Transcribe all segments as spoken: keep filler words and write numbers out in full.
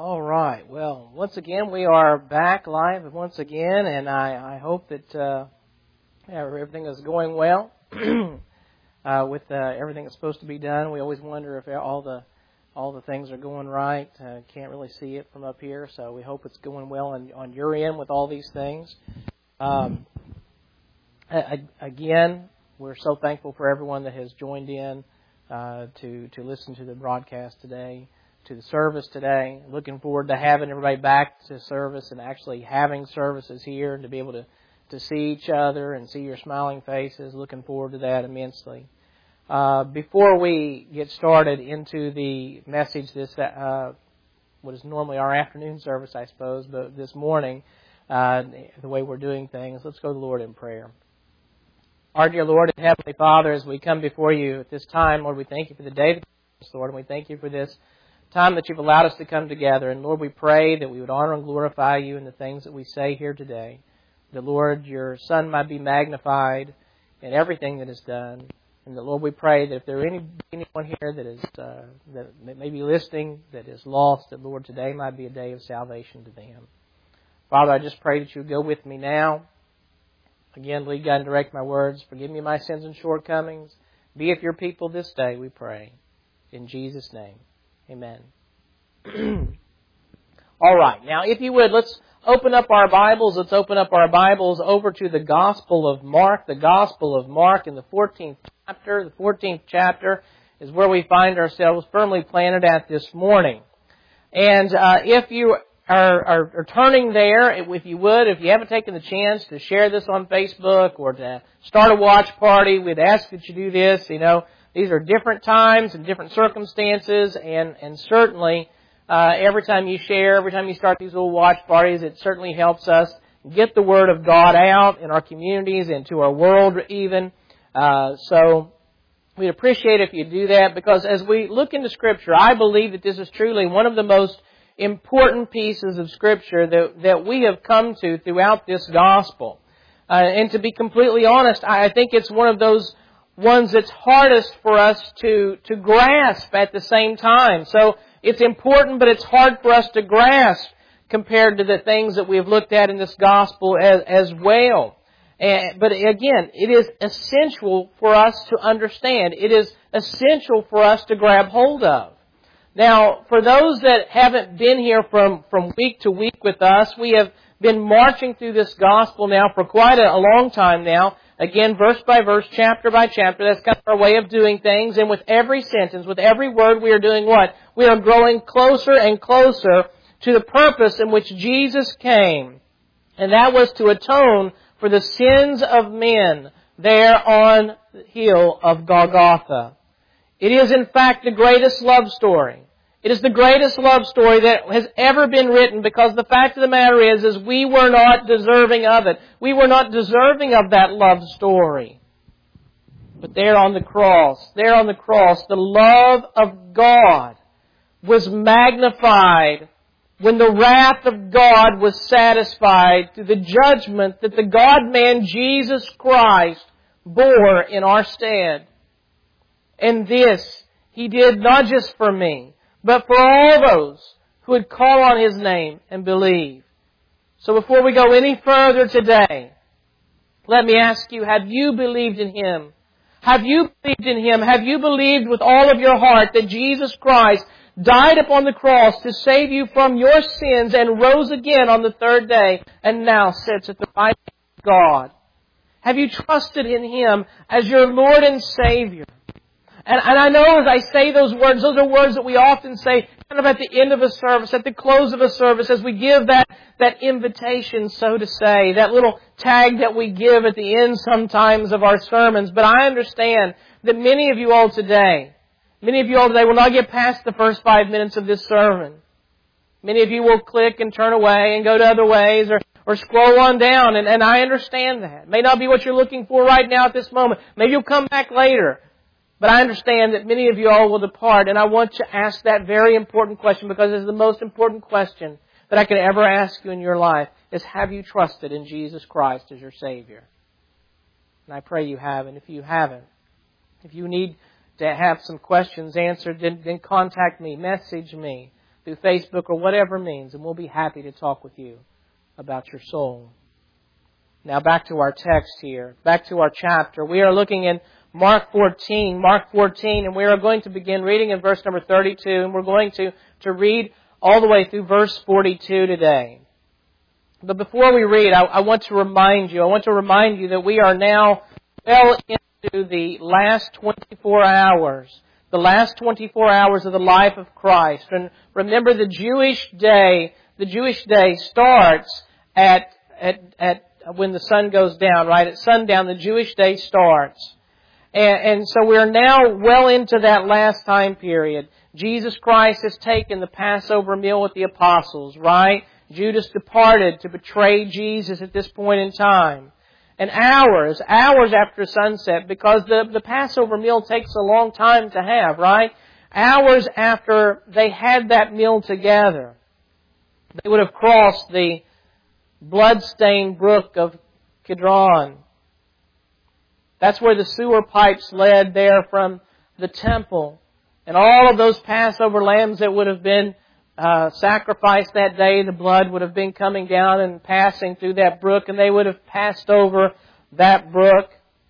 All right. Well, once again, we are back live once again, and I, I hope that uh, everything is going well uh, with uh, everything that's supposed to be done. We always wonder if all the all the things are going right. Uh, can't really see it from up here, so we hope it's going well on, on your end with all these things. Um, again, we're so thankful for everyone that has joined in uh, to to listen to the broadcast today, to the service today. Looking forward to having everybody back to service and actually having services here and to be able to, to see each other and see your smiling faces. Looking forward to that immensely. Uh, before we get started into the message, this uh, what is normally our afternoon service, I suppose, but this morning, uh, the way we're doing things, let's go to the Lord in prayer. Our dear Lord and Heavenly Father, as we come before you at this time, Lord, we thank you for the day that you Lord, and we thank you for this time that you've allowed us to come together. And Lord, we pray that we would honor and glorify you in the things that we say here today. That, Lord, your Son might be magnified in everything that is done. And that, Lord, we pray that if there are any anyone here that is uh, that may be listening, that is lost, that, Lord, today might be a day of salvation to them. Father, I just pray that you would go with me now. Again, lead, guide, and direct my words. Forgive me my sins and shortcomings. Be with your people this day, we pray. In Jesus' name. Amen. All right. Now, if you would, let's open up our Bibles. Let's open up our Bibles over to the Gospel of Mark. The Gospel of Mark in the fourteenth chapter. The fourteenth chapter is where we find ourselves firmly planted at this morning. And uh, if you are, are, are turning there, if you would, if you haven't taken the chance to share this on Facebook or to start a watch party, we'd ask that you do this. You know, these are different times and different circumstances, and, and certainly uh, every time you share, every time you start these little watch parties, it certainly helps us get the Word of God out in our communities and to our world even. Uh, so we'd appreciate if you do that, because as we look into Scripture, I believe that this is truly one of the most important pieces of Scripture that, that we have come to throughout this Gospel. Uh, and to be completely honest, I think it's one of those ones that's hardest for us to, to grasp at the same time. So it's important, but it's hard for us to grasp compared to the things that we've looked at in this Gospel as, as well. And, but again, it is essential for us to understand. It is essential for us to grab hold of. Now, for those that haven't been here from, from week to week with us, we have been marching through this Gospel now for quite a, a long time now. Again, verse by verse, chapter by chapter. That's kind of our way of doing things. And with every sentence, with every word, we are doing what? We are growing closer and closer to the purpose in which Jesus came. And that was to atone for the sins of men there on the hill of Golgotha. It is, in fact, the greatest love story. It is the greatest love story that has ever been written, because the fact of the matter is, is we were not deserving of it. We were not deserving of that love story. But there on the cross, there on the cross, the love of God was magnified when the wrath of God was satisfied through the judgment that the God-man Jesus Christ bore in our stead. And this He did not just for me, but for all those who would call on His name and believe. So before we go any further today, let me ask you, have you believed in Him? Have you believed in Him? Have you believed with all of your heart that Jesus Christ died upon the cross to save you from your sins and rose again on the third day and now sits at the right hand of God? Have you trusted in Him as your Lord and Savior? And, and I know as I say those words, those are words that we often say kind of at the end of a service, at the close of a service, as we give that, that invitation, so to say, that little tag that we give at the end sometimes of our sermons. But I understand that many of you all today, many of you all today will not get past the first five minutes of this sermon. Many of you will click and turn away and go to other ways, or Or scroll on down, and, and I understand that. It may not be what you're looking for right now at this moment. Maybe you'll come back later. But I understand that many of you all will depart, and I want to ask that very important question, because it's the most important question that I could ever ask you in your life, is have you trusted in Jesus Christ as your Savior? And I pray you have, and if you haven't, if you need to have some questions answered, then, then contact me, message me. through Facebook or whatever means, and we'll be happy to talk with you about your soul. Now back to our text here, back to our chapter. We are looking in Mark fourteen, Mark fourteen, and we are going to begin reading in verse number thirty-two, and we're going to, to read all the way through verse forty-two today. But before we read, I, I want to remind you, I want to remind you that we are now well into the last twenty-four hours, the last twenty-four hours of the life of Christ. And remember, the Jewish day, the Jewish day starts at, at, at when the sun goes down, right? At sundown, the Jewish day starts. And, and so we're now well into that last time period. Jesus Christ has taken the Passover meal with the apostles, right? Judas departed to betray Jesus at this point in time. And hours, hours after sunset, because the, the Passover meal takes a long time to have, right? Hours after they had that meal together, they would have crossed the blood-stained brook of Kidron. That's where the sewer pipes led there from the temple. And all of those Passover lambs that would have been uh, sacrificed that day, the blood would have been coming down and passing through that brook, and they would have passed over that brook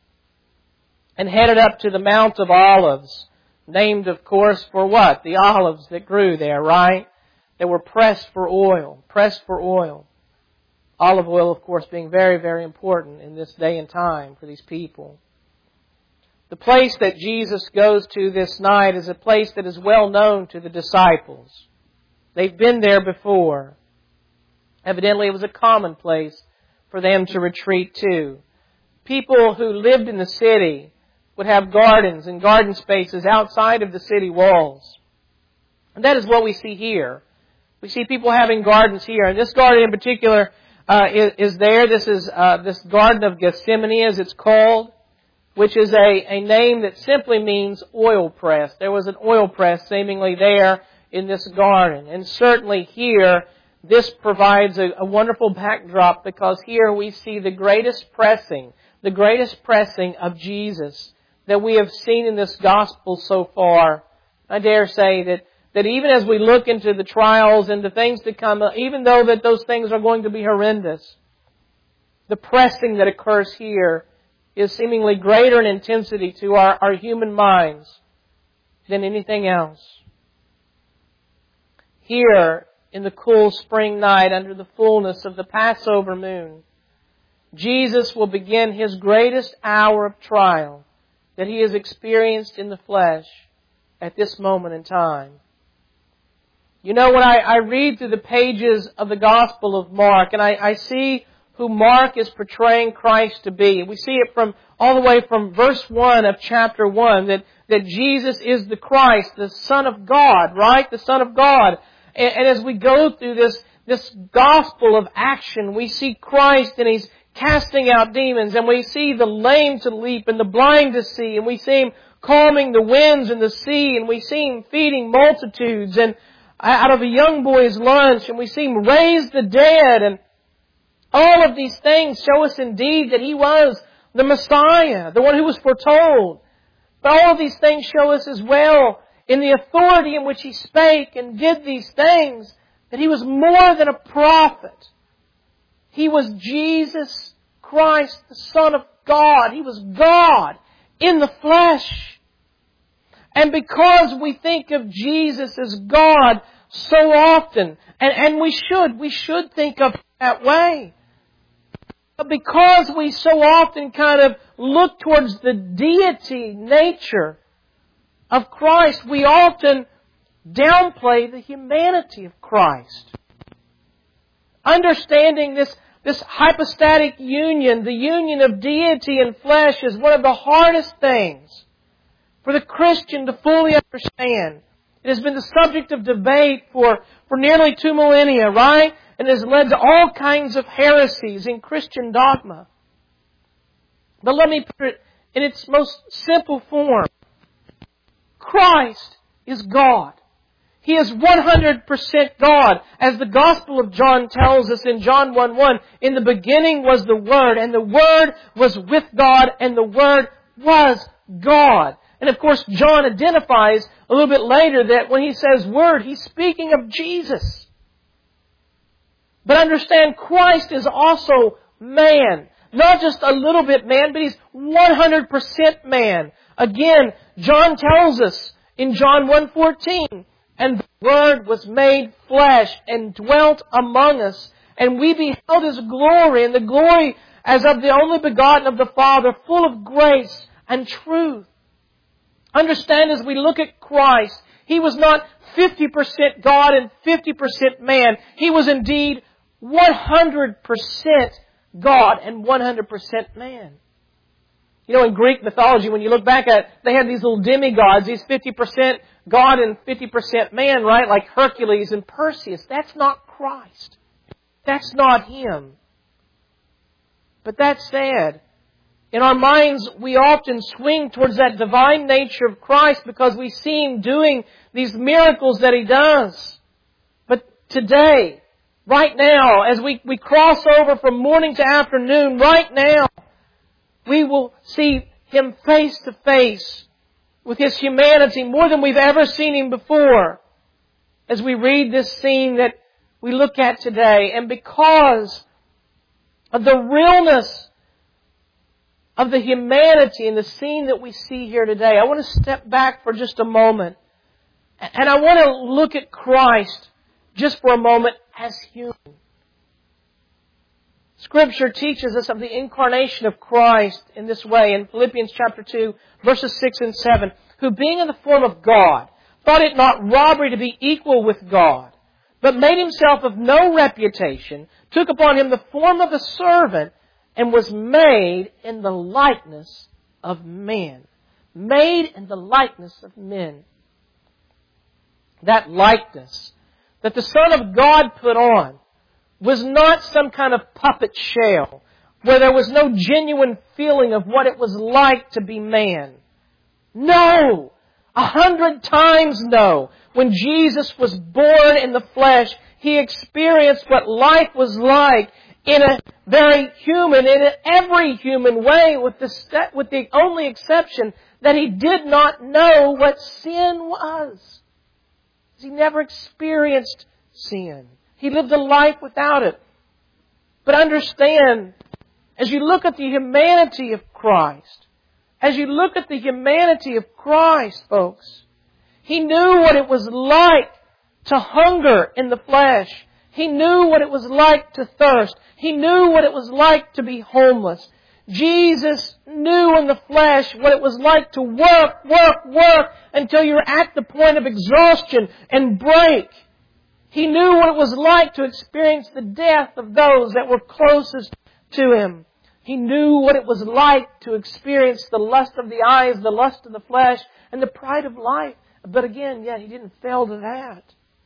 and headed up to the Mount of Olives, named, of course, for what? The olives that grew there, right? They were pressed for oil, pressed for oil. Olive oil, of course, being very, very important in this day and time for these people. The place that Jesus goes to this night is a place that is well known to the disciples. They've been there before. Evidently, it was a common place for them to retreat to. People who lived in the city would have gardens and garden spaces outside of the city walls. And that is what we see here. We see people having gardens here. And this garden in particular uh, is, is there. This is uh, this Garden of Gethsemane, as it's called, which is a, a name that simply means oil press. There was an oil press seemingly there in this garden. And certainly here, this provides a, a wonderful backdrop, because here we see the greatest pressing, the greatest pressing of Jesus that we have seen in this gospel so far. I dare say that, that even as we look into the trials and the things to come, even though that those things are going to be horrendous, the pressing that occurs here is seemingly greater in intensity to our, our human minds than anything else. Here, in the cool spring night, under the fullness of the Passover moon, Jesus will begin His greatest hour of trial that He has experienced in the flesh at this moment in time. You know, when I, I read through the pages of the Gospel of Mark, and I, I see who Mark is portraying Christ to be. We see it from all the way from verse one of chapter one, that, that Jesus is the Christ, the Son of God, right? The Son of God. And, and as we go through this, this gospel of action, we see Christ and He's casting out demons, and we see the lame to leap and the blind to see, and we see Him calming the winds and the sea, and we see Him feeding multitudes, and out of a young boy's lunch, and we see Him raise the dead, and all of these things show us indeed that He was the Messiah, the one who was foretold. But all of these things show us as well, in the authority in which He spake and did these things, that He was more than a prophet. He was Jesus Christ, the Son of God. He was God in the flesh. And because we think of Jesus as God so often, and, and we should, we should think of it that way. But because we so often kind of look towards the deity nature of Christ, we often downplay the humanity of Christ. Understanding this, this hypostatic union, the union of deity and flesh, is one of the hardest things for the Christian to fully understand. It has been the subject of debate for, for nearly two millennia, right? And has led to all kinds of heresies in Christian dogma. But let me put it in its most simple form. Christ is God. He is one hundred percent God. As the Gospel of John tells us in John one one, in the beginning was the Word, and the Word was with God, and the Word was God. And of course, John identifies a little bit later that when he says Word, he's speaking of Jesus. But understand, Christ is also man. Not just a little bit man, but He's one hundred percent man. Again, John tells us in John one fourteen, and the Word was made flesh and dwelt among us, and we beheld His glory, and the glory as of the only begotten of the Father, full of grace and truth. Understand, as we look at Christ, He was not fifty percent God and fifty percent man. He was indeed one hundred percent God and one hundred percent man. You know, in Greek mythology, when you look back at it, they had these little demigods, these fifty percent God and fifty percent man, right? Like Hercules and Perseus. That's not Christ. That's not Him. But that said, in our minds, we often swing towards that divine nature of Christ because we see Him doing these miracles that He does. But today, right now, as we, we cross over from morning to afternoon, right now, we will see Him face to face with His humanity more than we've ever seen Him before as we read this scene that we look at today. And because of the realness of the humanity in the scene that we see here today, I want to step back for just a moment. And I want to look at Christ just for a moment as human. Scripture teaches us of the incarnation of Christ in this way in Philippians chapter two, verses six and seven. Who being in the form of God, thought it not robbery to be equal with God, but made Himself of no reputation, took upon Him the form of a servant, and was made in the likeness of men. Made in the likeness of men. That likeness that the Son of God put on was not some kind of puppet shell where there was no genuine feeling of what it was like to be man. No! A hundred times no! When Jesus was born in the flesh, He experienced what life was like in a very human, in every human way, with the, with the only exception that He did not know what sin was. He never experienced sin. He lived a life without it. But understand, as you look at the humanity of Christ, as you look at the humanity of Christ, folks, He knew what it was like to hunger in the flesh. He knew what it was like to thirst. He knew what it was like to be homeless. Jesus knew in the flesh what it was like to work, work, work until you're at the point of exhaustion and break. He knew what it was like to experience the death of those that were closest to Him. He knew what it was like to experience the lust of the eyes, the lust of the flesh, and the pride of life. But again, yet He didn't fail to that.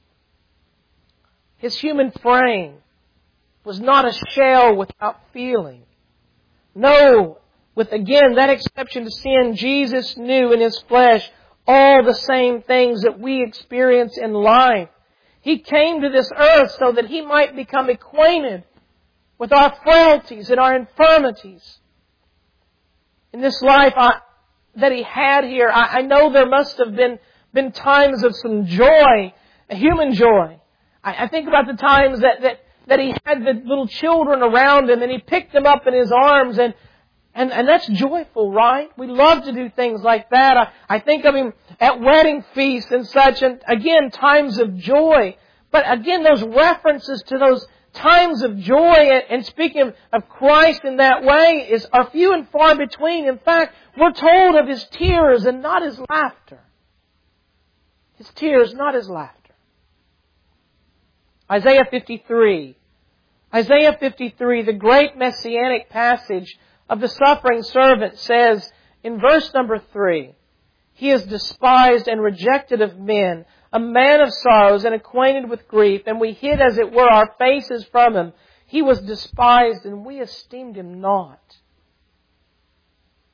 His human frame was not a shell without feeling. No, with again that exception to sin, Jesus knew in His flesh all the same things that we experience in life. He came to this earth so that He might become acquainted with our frailties and our infirmities. In this life I, that He had here, I, I know there must have been, been times of some joy, a human joy. I, I think about the times that, that, that He had the little children around Him and He picked them up in His arms, and And, and that's joyful, right? We love to do things like that. I, I think of Him at wedding feasts and such, and again, times of joy. But again, those references to those times of joy and, and speaking of, of Christ in that way is are few and far between. In fact, we're told of His tears and not His laughter. His tears, not His laughter. Isaiah fifty-three. Isaiah fifty-three, the great messianic passage of the suffering servant, says in verse number three, He is despised and rejected of men, a man of sorrows and acquainted with grief, and we hid, as it were, our faces from Him. He was despised, and we esteemed Him not.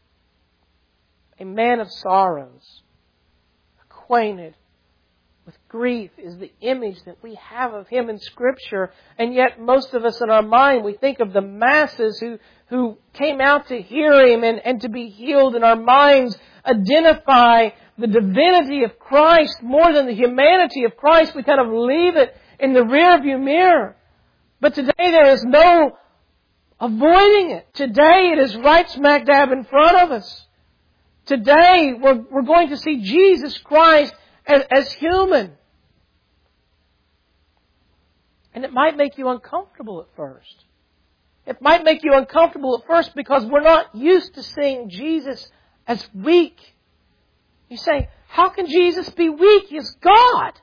A man of sorrows, acquainted with grief is the image that we have of Him in Scripture. And yet most of us in our mind, we think of the masses who, who came out to hear Him and, and to be healed. In our minds identify the divinity of Christ more than the humanity of Christ. We kind of leave it in the rearview mirror. But today there is no avoiding it. Today it is right smack dab in front of us. Today we're, we're going to see Jesus Christ as, as human. And it might make you uncomfortable at first. It might make you uncomfortable at first because we're not used to seeing Jesus as weak. You say, how can Jesus be weak? He's God.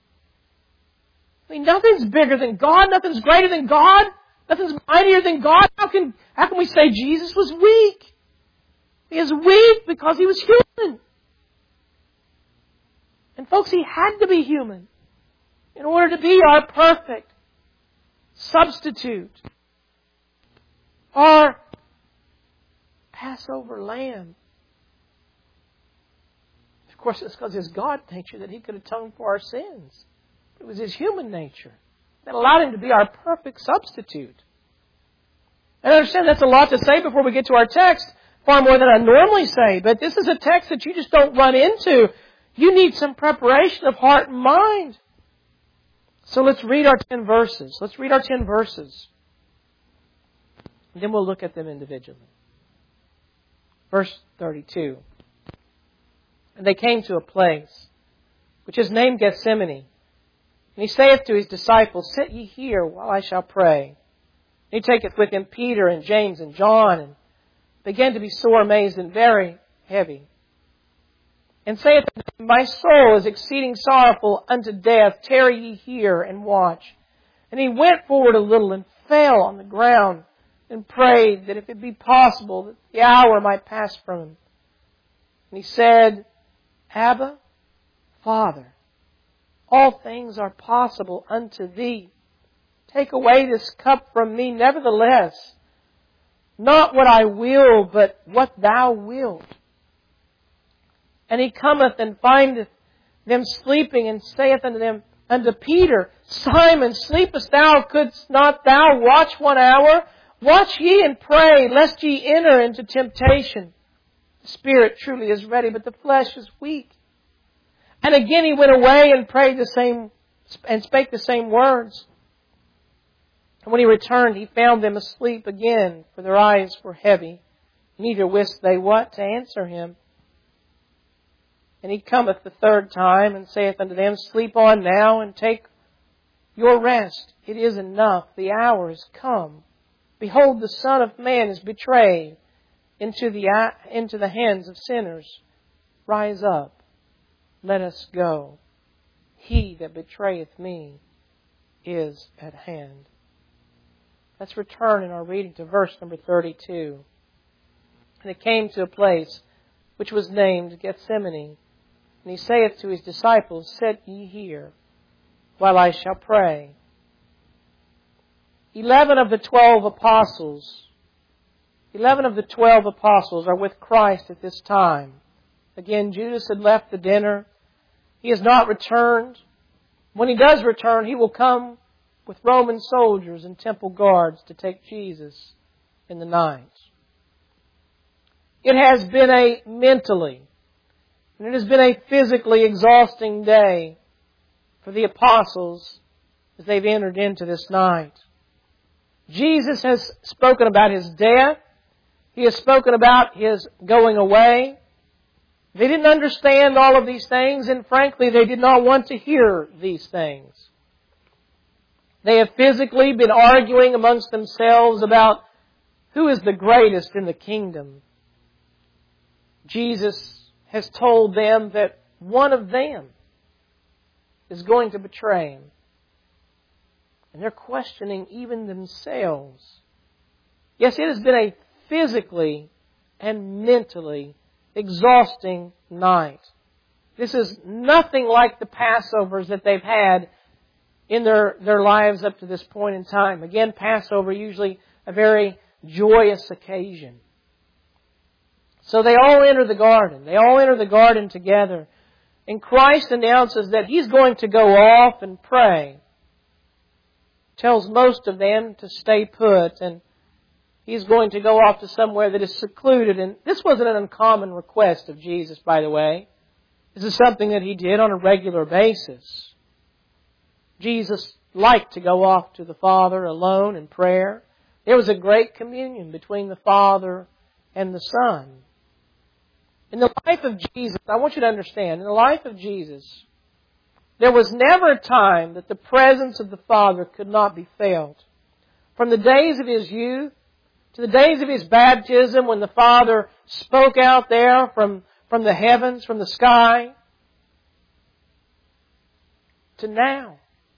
I mean, nothing's bigger than God. Nothing's greater than God. Nothing's mightier than God. How can, how can we say Jesus was weak? He is weak because He was human. And folks, He had to be human in order to be our perfect substitute. Our Passover lamb. Of course, it's because His God nature that He could atone for our sins. It was His human nature that allowed Him to be our perfect substitute. And I understand that's a lot to say before we get to our text, far more than I normally say, but this is a text that you just don't run into. You need some preparation of heart and mind. So let's read our ten verses. Let's read our ten verses. And then we'll look at them individually. Verse thirty-two. And they came to a place which is named Gethsemane. And He saith to His disciples, Sit ye here while I shall pray. And He taketh with Him Peter and James and John, and began to be sore amazed and very heavy. And saith, My soul is exceeding sorrowful unto death. Tarry ye here and watch. And He went forward a little and fell on the ground and prayed that if it be possible that the hour might pass from Him. And He said, Abba, Father, all things are possible unto Thee. Take away this cup from me, nevertheless, not what I will, but what Thou wilt. And He cometh and findeth them sleeping, and saith unto them, unto Peter, Simon, sleepest thou? Couldst not thou watch one hour? Watch ye and pray, lest ye enter into temptation. The spirit truly is ready, but the flesh is weak. And again He went away and prayed the same, and spake the same words. And when He returned, He found them asleep again, for their eyes were heavy. Neither wist they what to answer Him. And He cometh the third time, and saith unto them, Sleep on now, and take your rest. It is enough. The hour is come. Behold, the Son of Man is betrayed into the, into the hands of sinners. Rise up. Let us go. He that betrayeth me is at hand. Let's return in our reading to verse number thirty-two. And it came to a place which was named Gethsemane. And He saith to His disciples, Sit ye here, while I shall pray. Eleven of the twelve apostles, eleven of the twelve apostles are with Christ at this time. Again, Judas had left the dinner. He has not returned. When He does return, He will come with Roman soldiers and temple guards to take Jesus in the night. It has been a mentally, and it has been a physically exhausting day for the apostles as they've entered into this night. Jesus has spoken about His death. He has spoken about His going away. They didn't understand all of these things, and frankly, they did not want to hear these things. They have physically been arguing amongst themselves about who is the greatest in the kingdom. Jesus has told them that one of them is going to betray Him. And they're questioning even themselves. Yes, it has been a physically and mentally exhausting night. This is nothing like the Passovers that they've had in their, their lives up to this point in time. Again, Passover usually a very joyous occasion. So they all enter the garden. They all enter the garden together. And Christ announces that He's going to go off and pray. Tells most of them to stay put, and He's going to go off to somewhere that is secluded. And this wasn't an uncommon request of Jesus, by the way. This is something that He did on a regular basis. Jesus liked to go off to the Father alone in prayer. There was a great communion between the Father and the Son. In the life of Jesus, I want you to understand, in the life of Jesus, there was never a time that the presence of the Father could not be felt. From the days of His youth to the days of His baptism, when the Father spoke out there from, from the heavens, from the sky, to now.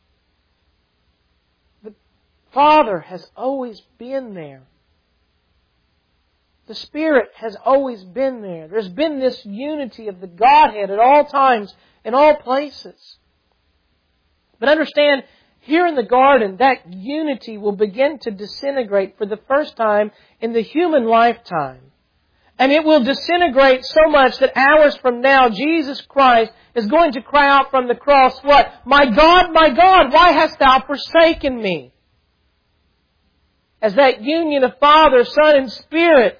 The Father has always been there. The Spirit has always been there. There's been this unity of the Godhead at all times, in all places. But understand, here in the garden, that unity will begin to disintegrate for the first time in the human lifetime. And it will disintegrate so much that hours from now, Jesus Christ is going to cry out from the cross, what? My God, my God, why hast Thou forsaken me? As that union of Father, Son, and Spirit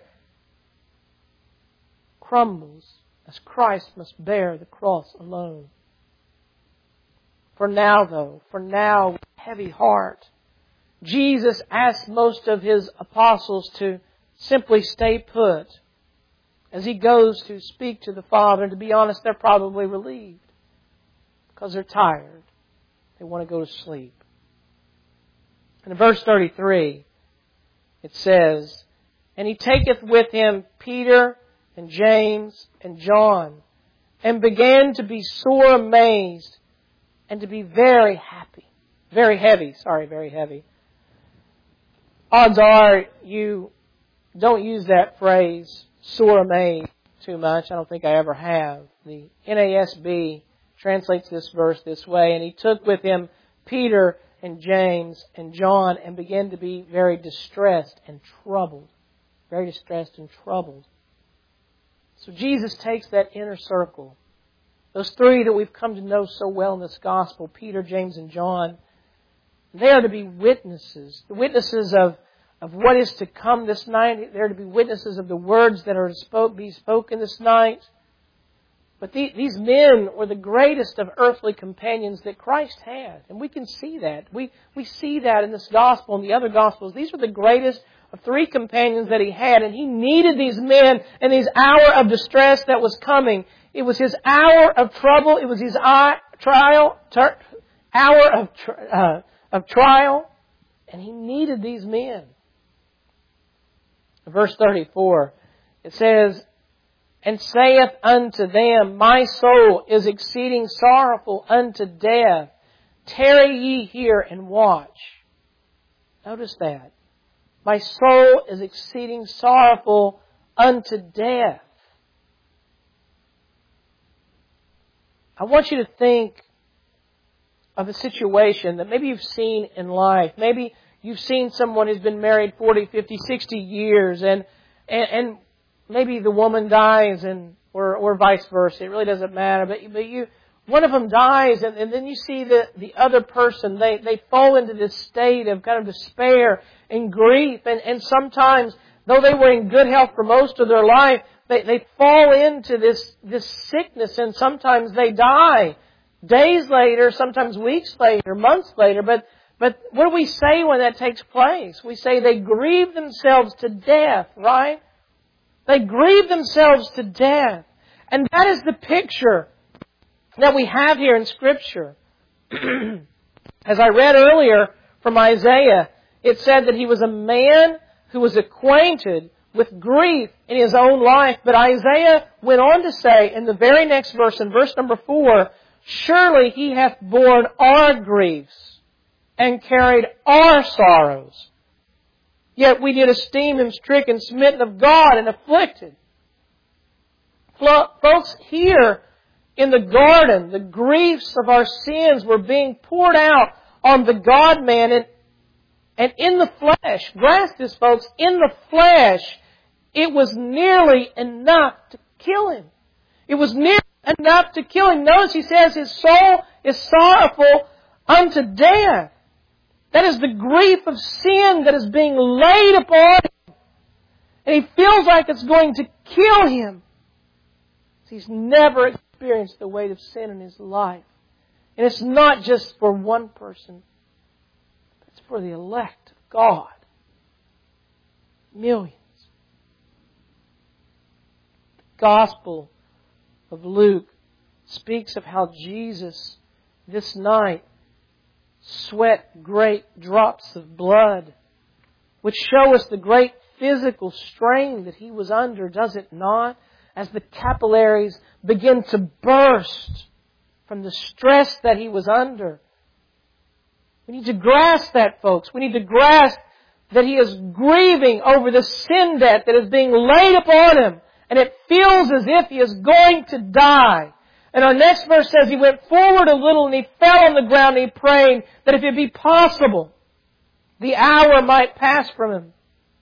crumbles, as Christ must bear the cross alone. For now, though, for now, with heavy heart, Jesus asked most of His apostles to simply stay put as He goes to speak to the Father. And to be honest, they're probably relieved because they're tired. They want to go to sleep. And in verse thirty-three, it says, And He taketh with Him Peter and James and John, and began to be sore amazed and to be very happy. Very heavy, sorry, very heavy. Odds are you don't use that phrase, sore amazed, too much. I don't think I ever have. The N A S B translates this verse this way, And He took with Him Peter and James and John, and began to be very distressed and troubled. Very distressed and troubled. So Jesus takes that inner circle, those three that we've come to know so well in this gospel, Peter, James, and John. They are to be witnesses, the witnesses of, of what is to come this night. They're to be witnesses of the words that are to spoke, be spoken this night. But the, these men were the greatest of earthly companions that Christ had. And we can see that. We, we see that in this gospel and the other gospels. These were the greatest of three companions that He had. And He needed these men in His hour of distress that was coming. It was His hour of trouble. It was His trial, ter, hour of, uh, of trial. And He needed these men. In verse thirty-four, it says, And saith unto them, My soul is exceeding sorrowful unto death. Tarry ye here and watch. Notice that. My soul is exceeding sorrowful unto death. I want you to think of a situation that maybe you've seen in life. Maybe you've seen someone who's been married forty, fifty, sixty years, and and, and maybe the woman dies, and or or vice versa. It really doesn't matter. But but you, one of them dies, and, and then you see the the other person. They they fall into this state of kind of despair and grief, and and sometimes, though they were in good health for most of their life, they they fall into this this sickness, and sometimes they die days later, sometimes weeks later, months later. But but what do we say when that takes place? We say they grieve themselves to death, right? They grieve themselves to death. And that is the picture that we have here in Scripture. As I read earlier from Isaiah, it said that he was a man who was acquainted with grief in his own life. But Isaiah went on to say in the very next verse, in verse number four, Surely He hath borne our griefs and carried our sorrows. Yet we did esteem Him stricken, smitten of God, and afflicted. Folks, here in the garden, the griefs of our sins were being poured out on the God-man. And, and in the flesh, grasp this, folks, in the flesh, it was nearly enough to kill Him. It was nearly enough to kill him. Notice he says his soul is sorrowful unto death. That is the grief of sin that is being laid upon him. And he feels like it's going to kill him. He's never experienced the weight of sin in his life. And it's not just for one person. It's for the elect of God. Millions. The Gospel of Luke speaks of how Jesus this night sweat great drops of blood, which show us the great physical strain that He was under, does it not? As the capillaries begin to burst from the stress that He was under. We need to grasp that, folks. We need to grasp that He is grieving over the sin debt that is being laid upon Him. And it feels as if He is going to die. And our next verse says He went forward a little and He fell on the ground and He prayed that if it be possible, the hour might pass from Him.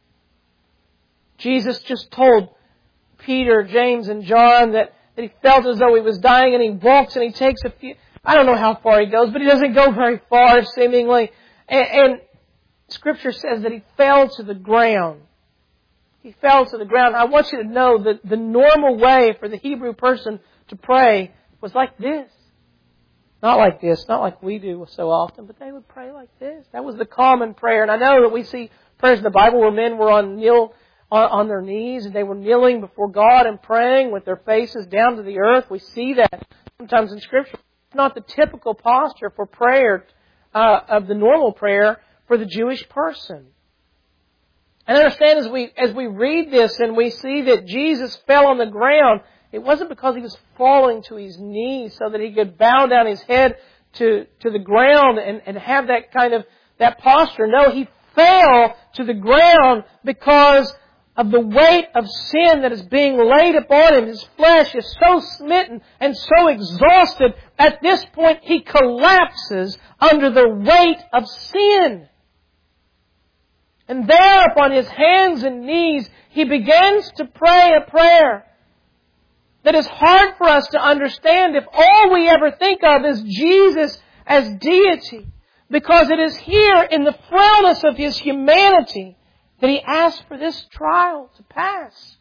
Jesus just told Peter, James, and John that, that He felt as though He was dying, and He walks and He takes a few, I don't know how far He goes, but He doesn't go very far seemingly. And, and Scripture says that He fell to the ground. He fell to the ground. I want you to know that the normal way for the Hebrew person to pray was like this. Not like this, not like we do so often, but they would pray like this. That was the common prayer. And I know that we see prayers in the Bible where men were on kneel on, on their knees and they were kneeling before God and praying with their faces down to the earth. We see that sometimes in Scripture. It's not the typical posture for prayer uh, of the normal prayer for the Jewish person. And understand, as we as we read this and we see that Jesus fell on the ground, it wasn't because He was falling to His knees so that He could bow down His head to, to the ground and, and have that kind of, that posture. No, He fell to the ground because of the weight of sin that is being laid upon Him. His flesh is so smitten and so exhausted. At this point, He collapses under the weight of sin. And there upon His hands and knees, He begins to pray a prayer that is hard for us to understand if all we ever think of is Jesus as deity. Because it is here in the frailness of His humanity that He asks for this trial to pass.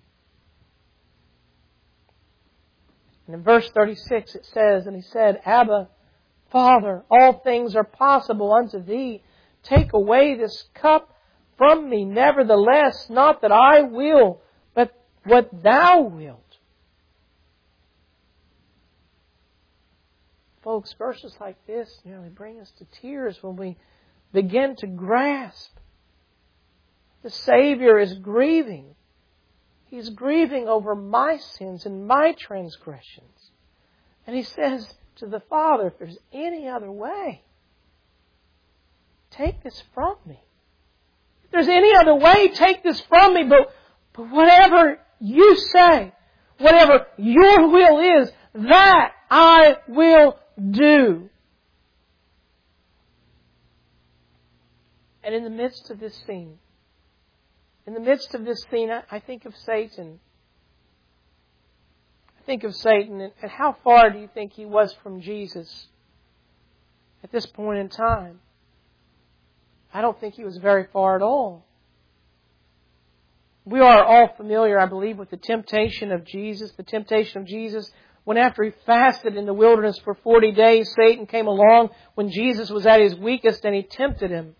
And in verse thirty-six it says, and He said, Abba, Father, all things are possible unto Thee. Take away this cup from me. Nevertheless, not that I will, but what Thou wilt. Folks, verses like this nearly bring us to tears when we begin to grasp. The Savior is grieving. He's grieving over my sins and my transgressions. And He says to the Father, if there's any other way, take this from me. If there's any other way, take this from me. But, but whatever You say, whatever Your will is, that I will do. And in the midst of this scene, in the midst of this scene, I, I think of Satan. I think of Satan, and, and how far do you think he was from Jesus at this point in time? I don't think he was very far at all. We are all familiar, I believe, with the temptation of Jesus. The temptation of Jesus when after He fasted in the wilderness for forty days, Satan came along when Jesus was at His weakest and he tempted Him.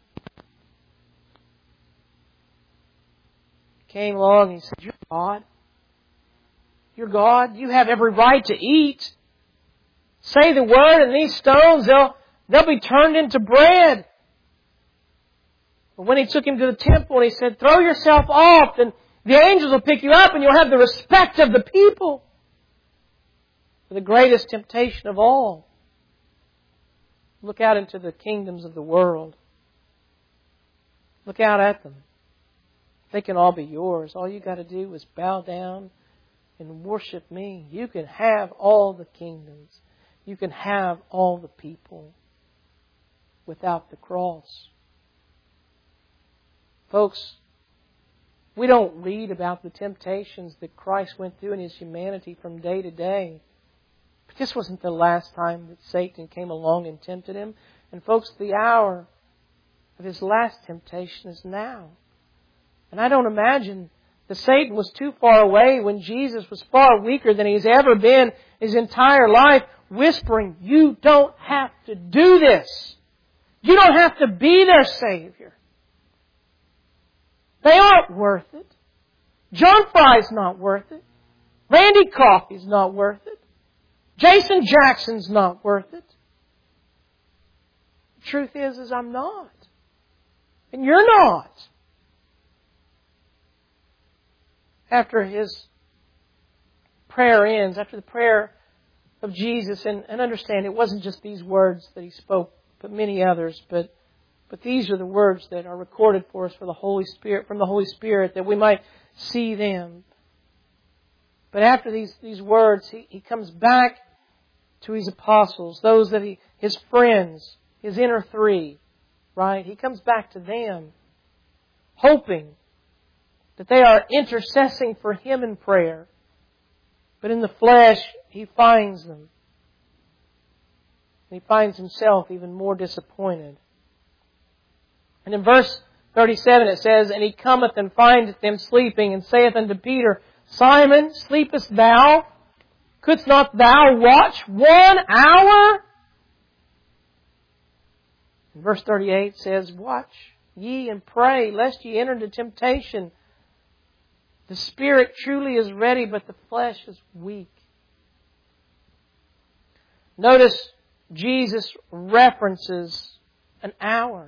He came along and He said, You're God. You're God. You have every right to eat. Say the word and these stones, they'll, they'll be turned into bread. But when He took Him to the temple and He said, throw yourself off and the angels will pick you up and you'll have the respect of the people. The greatest temptation of all. Look out into the kingdoms of the world. Look out at them. They can all be yours. All you got to do is bow down and worship Me. You can have all the kingdoms. You can have all the people without the cross. Folks, we don't read about the temptations that Christ went through in His humanity from day to day. But this wasn't the last time that Satan came along and tempted him. And folks, the hour of his last temptation is now. And I don't imagine that Satan was too far away when Jesus was far weaker than he's ever been his entire life, whispering, you don't have to do this. You don't have to be their Savior. They aren't worth it. John Fry's not worth it. Randy Coffey's not worth it. Jason Jackson's not worth it. The truth is, is I'm not. And you're not. After his prayer ends, after the prayer of Jesus, and, and understand it wasn't just these words that he spoke, but many others, but but these are the words that are recorded for us for the Holy Spirit, from the Holy Spirit, that we might see them. But after these, these words, he, he comes back to his apostles, those that he, his friends, his inner three, right? He comes back to them, hoping that they are intercessing for him in prayer. But in the flesh, he finds them. And he finds himself even more disappointed. And in verse thirty-seven it says, And he cometh and findeth them sleeping, and saith unto Peter, Simon, sleepest thou? Couldst not thou watch one hour? And verse thirty-eight says, Watch ye and pray, lest ye enter into temptation. The spirit truly is ready, but the flesh is weak. Notice Jesus references an hour.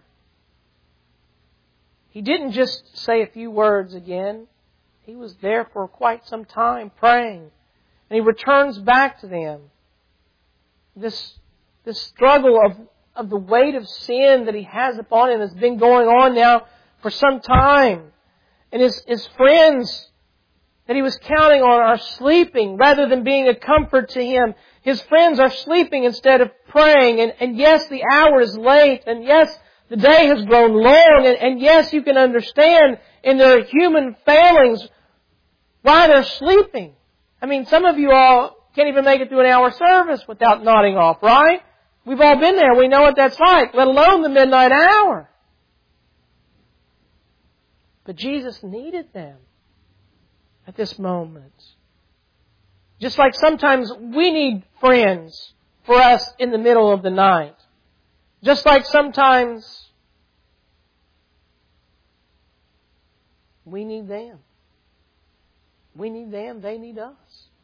He didn't just say a few words again. He was there for quite some time praying. And he returns back to them. This, this struggle of, of the weight of sin that he has upon him has been going on now for some time. And his, his friends that he was counting on are sleeping rather than being a comfort to him. His friends are sleeping instead of praying. And, and yes, the hour is late. And yes, the day has grown long. And, and yes, you can understand in their human failings why they're sleeping. I mean, some of you all can't even make it through an hour service without nodding off, right? We've all been there. We know what that's like, let alone the midnight hour. But Jesus needed them at this moment. Just like sometimes we need friends for us in the middle of the night. Just like sometimes we need them. We need them, they need us.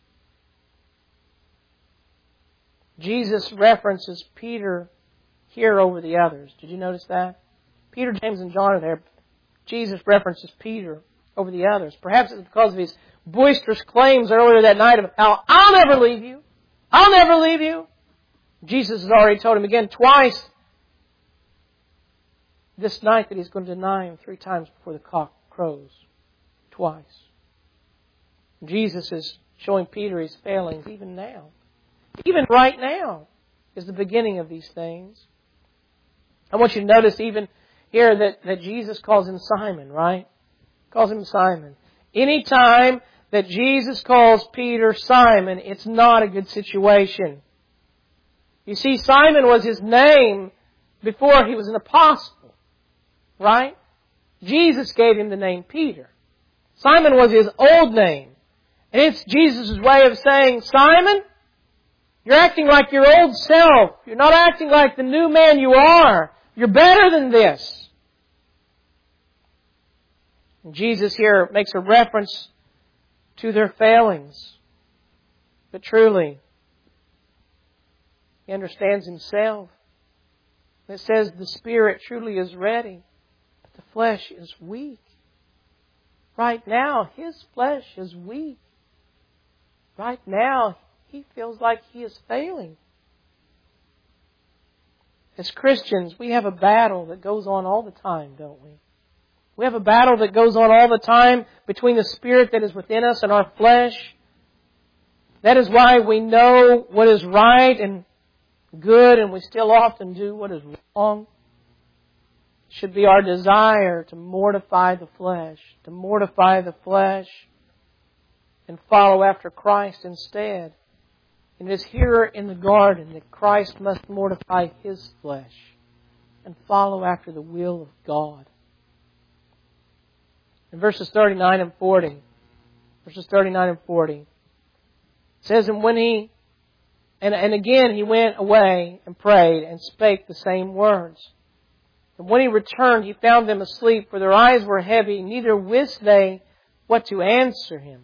Jesus references Peter here over the others. Did you notice that? Peter, James, and John are there. Jesus references Peter over the others. Perhaps it's because of his boisterous claims earlier that night of how I'll never leave you. I'll never leave you. Jesus has already told him again twice this night that he's going to deny him three times before the cock crows. Twice. Jesus is showing Peter his failings even now. Even right now is the beginning of these things. I want you to notice even here that, that Jesus calls him Simon, right? Calls him Simon. Anytime that Jesus calls Peter Simon, it's not a good situation. You see, Simon was his name before he was an apostle, right? Jesus gave him the name Peter. Simon was his old name. And it's Jesus' way of saying, Simon, you're acting like your old self. You're not acting like the new man you are. You're better than this. And Jesus here makes a reference to their failings. But truly, he understands himself. It says the spirit truly is ready, but the flesh is weak. Right now, his flesh is weak. Right now, he feels like he is failing. As Christians, we have a battle that goes on all the time, don't we? We have a battle that goes on all the time between the spirit that is within us and our flesh. That is why we know what is right and good, and we still often do what is wrong. It should be our desire to mortify the flesh, to mortify the flesh and follow after Christ instead. And it is here in the garden that Christ must mortify His flesh and follow after the will of God. In verses thirty-nine and forty, verses thirty-nine and forty, it says, And when he, and, and again he went away and prayed and spake the same words. And when he returned, he found them asleep, for their eyes were heavy, neither wist they what to answer him.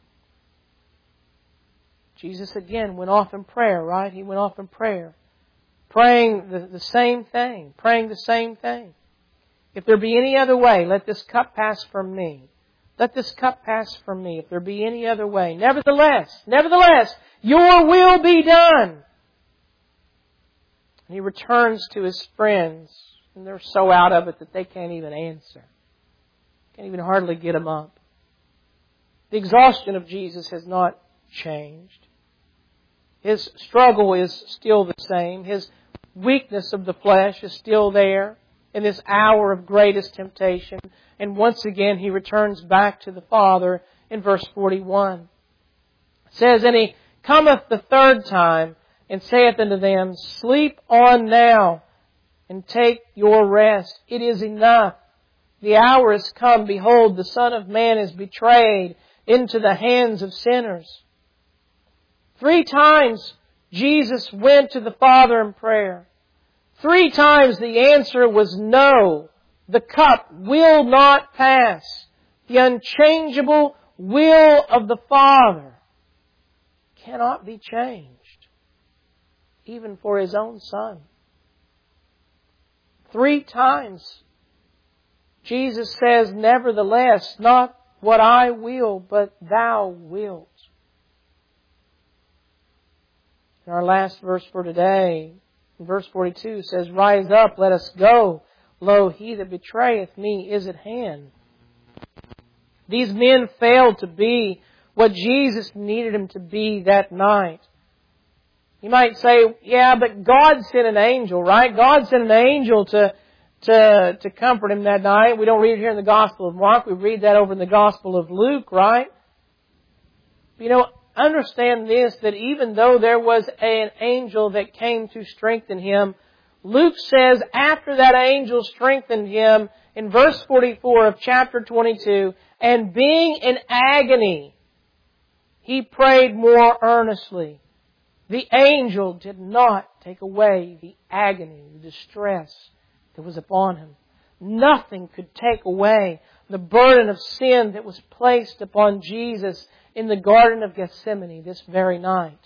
Jesus again went off in prayer, right? He went off in prayer. Praying the, the same thing. Praying the same thing. If there be any other way, let this cup pass from me. Let this cup pass from me. If there be any other way. Nevertheless, nevertheless, your will be done. And he returns to his friends. And they're so out of it that they can't even answer. Can't even hardly get him up. The exhaustion of Jesus has not changed. His struggle is still the same. His weakness of the flesh is still there in this hour of greatest temptation. And once again, he returns back to the Father in verse forty-one. It says, And he cometh the third time, and saith unto them, Sleep on now, and take your rest. It is enough. The hour is come. Behold, the Son of Man is betrayed into the hands of sinners. Three times Jesus went to the Father in prayer. Three times the answer was no. The cup will not pass. The unchangeable will of the Father cannot be changed, even for His own Son. Three times Jesus says, Nevertheless, not what I will, but Thou wilt. And our last verse for today, verse forty-two, says, Rise up, let us go. Lo, he that betrayeth me is at hand. These men failed to be what Jesus needed them to be that night. You might say, yeah, but God sent an angel, right? God sent an angel to, to, to comfort him that night. We don't read it here in the Gospel of Mark. We read that over in the Gospel of Luke, right? You know, understand this, that even though there was an angel that came to strengthen him, Luke says after that angel strengthened him, in verse forty-four of chapter twenty-two, and being in agony, he prayed more earnestly. The angel did not take away the agony, the distress that was upon him. Nothing could take away the burden of sin that was placed upon Jesus in the Garden of Gethsemane this very night.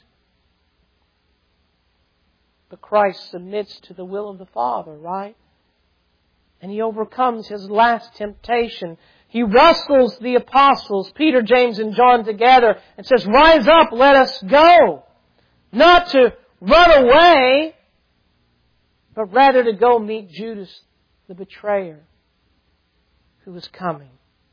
But Christ submits to the will of the Father, right? And He overcomes His last temptation. He wrestles the apostles, Peter, James, and John together and says, Rise up, let us go. Not to run away, but rather to go meet Judas, the betrayer, who was coming.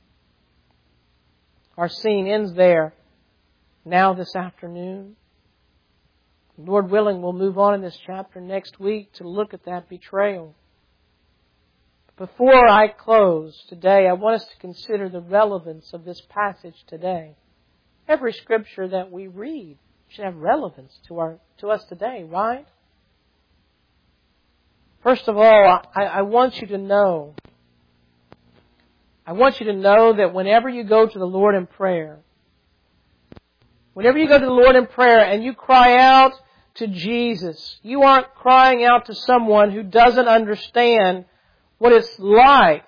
Our scene ends there now this afternoon. Lord willing, we'll move on in this chapter next week to look at that betrayal. Before I close today, I want us to consider the relevance of this passage today. Every scripture that we read should have relevance to our to us today, right? First of all, I, I want you to know, I want you to know that whenever you go to the Lord in prayer, whenever you go to the Lord in prayer and you cry out to Jesus, you aren't crying out to someone who doesn't understand what it's like.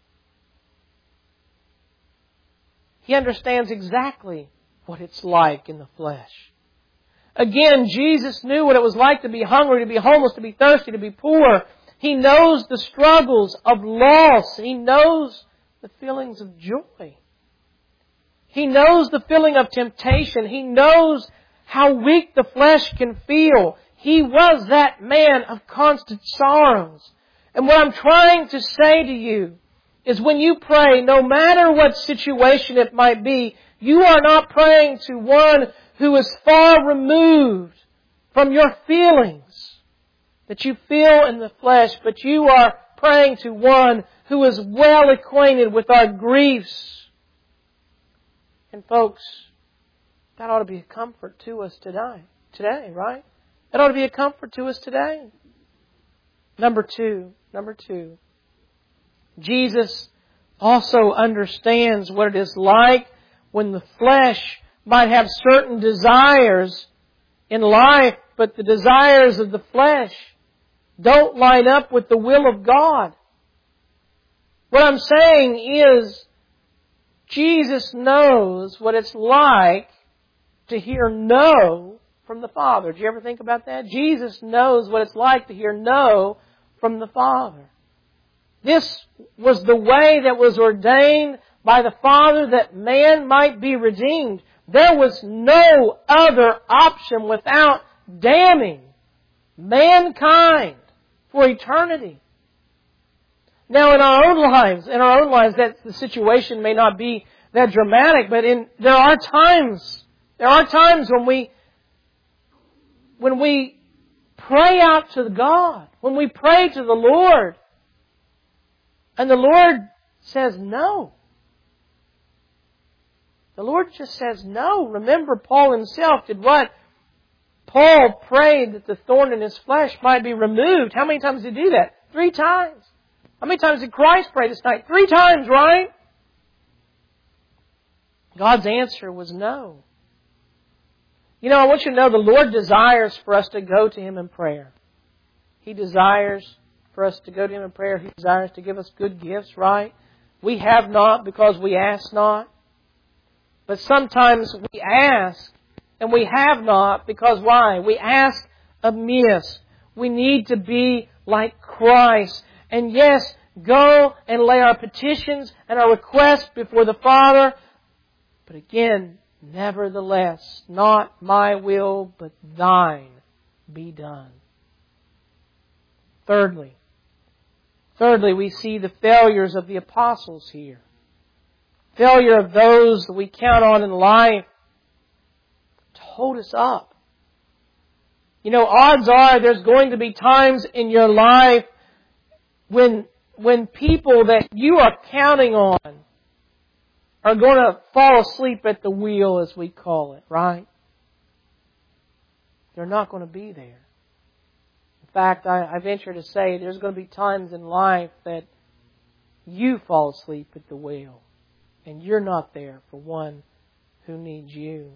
He understands exactly what it's like in the flesh. Again, Jesus knew what it was like to be hungry, to be homeless, to be thirsty, to be poor. He knows the struggles of loss. He knows the feelings of joy. He knows the feeling of temptation. He knows how weak the flesh can feel. He was that man of constant sorrows. And what I'm trying to say to you is when you pray, no matter what situation it might be, you are not praying to one who is far removed from your feelings that you feel in the flesh, but you are praying to one who is well acquainted with our griefs. And folks, that ought to be a comfort to us today. today, right? It ought to be a comfort to us today. Number two, number two, Jesus also understands what it is like when the flesh might have certain desires in life, but the desires of the flesh don't line up with the will of God. What I'm saying is, Jesus knows what it's like to hear no from the Father. Did you ever think about that? Jesus knows what it's like to hear no from the Father. This was the way that was ordained by the Father that man might be redeemed. There was no other option without damning mankind for eternity. Now, in our own lives, in our own lives, that the situation may not be that dramatic, but in there are times, there are times when we, when we pray out to God, when we pray to the Lord, and the Lord says no. The Lord just says no. Remember, Paul himself did what? Paul prayed that the thorn in his flesh might be removed. How many times did he do that? Three times. How many times did Christ pray this night? Three times, right? God's answer was no. You know, I want you to know the Lord desires for us to go to Him in prayer. He desires for us to go to Him in prayer. He desires to give us good gifts, right? We have not because we ask not. But sometimes we ask and we have not because why? We ask amiss. We need to be like Christ. And yes, go and lay our petitions and our requests before the Father. But again, nevertheless, not my will, but thine be done. Thirdly, thirdly, we see the failures of the apostles here. Failure of those that we count on in life to hold us up. You know, odds are there's going to be times in your life when, when people that you are counting on are going to fall asleep at the wheel, as we call it, right? They're not going to be there. In fact, I, I venture to say there's going to be times in life that you fall asleep at the wheel and you're not there for one who needs you.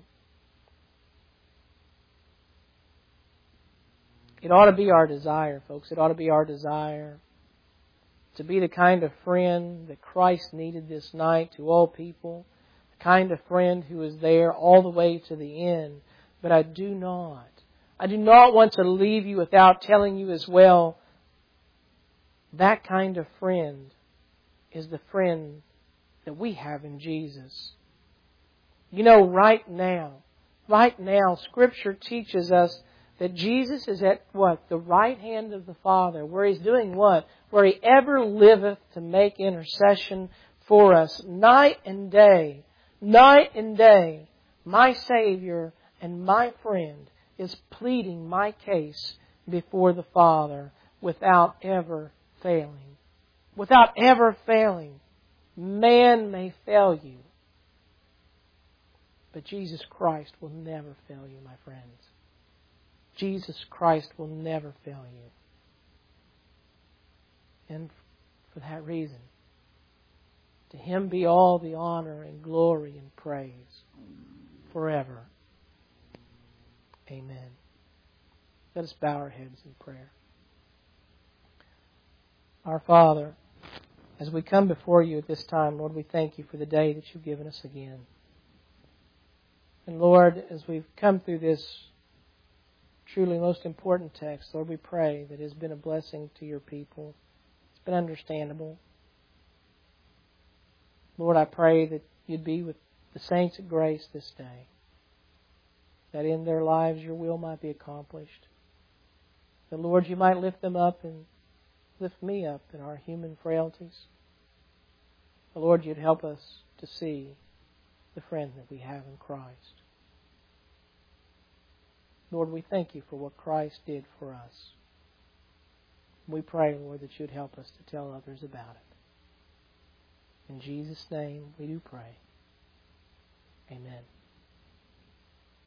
It ought to be our desire, folks. It ought to be our desire to be the kind of friend that Christ needed this night to all people. The kind of friend who is there all the way to the end. But I do not. I do not want to leave you without telling you as well, that kind of friend is the friend that we have in Jesus. You know, right now, right now, Scripture teaches us that Jesus is at what? The right hand of the Father, where He's doing what? Where He ever liveth to make intercession for us. Night and day, night and day, my Savior and my friend is pleading my case before the Father without ever failing. Without ever failing. Man may fail you, but Jesus Christ will never fail you, my friends. Jesus Christ will never fail you. And for that reason, to Him be all the honor and glory and praise forever. Amen. Let us bow our heads in prayer. Our Father, as we come before You at this time, Lord, we thank You for the day that You've given us again. And Lord, as we've come through this truly most important text, Lord, we pray that it has been a blessing to Your people. It's been understandable. Lord, I pray that You'd be with the saints at Grace this day, that in their lives Your will might be accomplished. That, Lord, You might lift them up and lift me up in our human frailties. But, Lord, You'd help us to see the friend that we have in Christ. Lord, we thank You for what Christ did for us. We pray, Lord, that You'd help us to tell others about it. In Jesus' name we do pray. Amen.